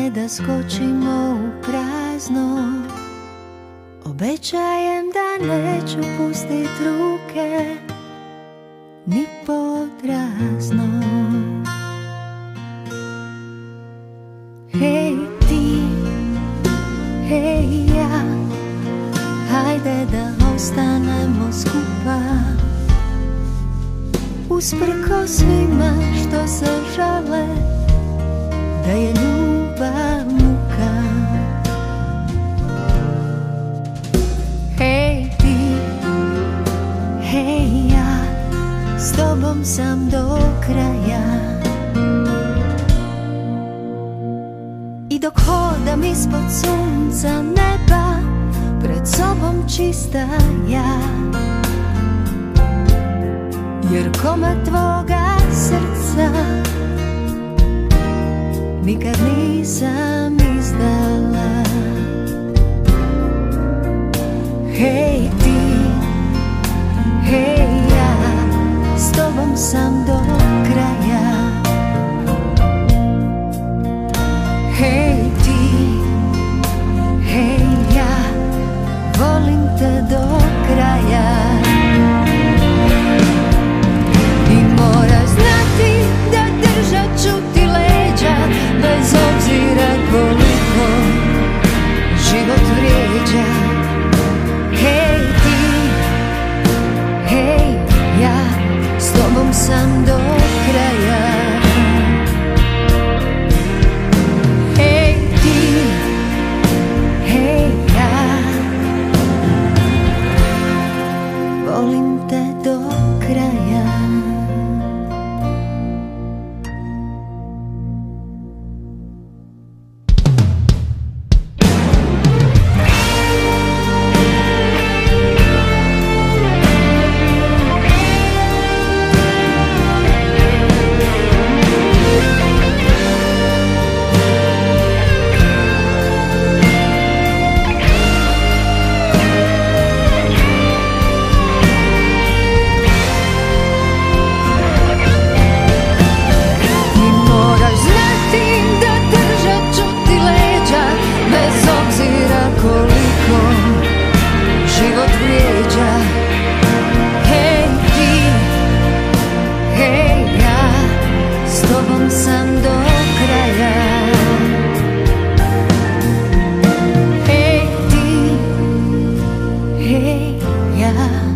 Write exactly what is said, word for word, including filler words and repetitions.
ne da skočimo u prazno. Obećajem da neću pustit ruke ni pod razno. Hej ti, hej ja, hajde da ostanemo skupa. Usprko svima što se žale da je ljubav muka. Hej ti, hej ja, s tobom sam do kraja. I dok hodam ispod sunca neba, pred sobom čista ja. Jer komad tvoga srca nikad nisam izdala. Hej ti, hej ja, s tobom sam do kraja. Hej ti, hej ja, volim te do kraja. I moraš znati da držat ću ti leđa, bez obzira koliko život vrijeđa. Hej ti, hej ja, s tobom sam do kraja. Hej ti, hej ja, volim te do kraja. Sam do kraja. Hej ti, hej ja.